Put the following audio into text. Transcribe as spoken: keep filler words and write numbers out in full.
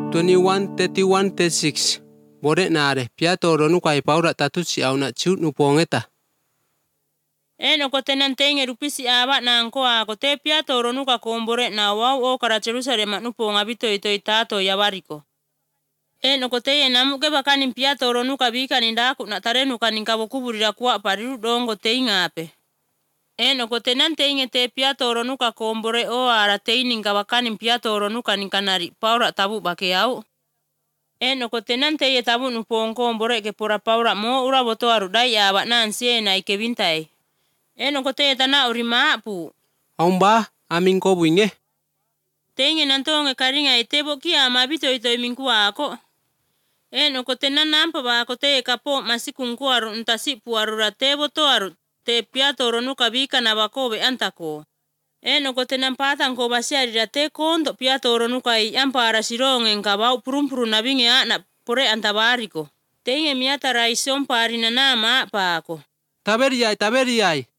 twenty-one, thirty-one, thirty-six. Bore nare, piatoro nuka i paura tatusi au na chiut nupongeta. Eno ko tenan tenge rupisi aba na anko ako te piatoro nuka kombore na wau o kara Jerusalem nuponga bito ito itato yawariko. Eno ko te namu ke bakanin piatoro nuka bika nindaku na tarenu kanin kabokuburira kuwa pariru dongo te ngape. Eno ko tenan tenge te piatoro nuka kombore o ara te ninga bakanin piatoro nuka ninkanari paura tabu bake au. Eno ko tenan te tabu nupong kombore ke pura paura mo ura boto arudai aba na ansie na ike bintai. Eno ko te tana uri maapu. Aumba, amin ko buinge. Tenge nantonge karinga itebo kia mabito ito iminku ako. Eno ko tenan nampa ba ako te kapo masikung kuaru ntasi puarura tebo toaru te piatoro nuka bika na bakobe antako. Eno ko tenan patang ko basiari te kondo piatoro nuka i ampara sirongen kabau purumpuru nabinge ana pore antabariko. Tenge miata raison parina nama pa ako. Taberiai, taberiai.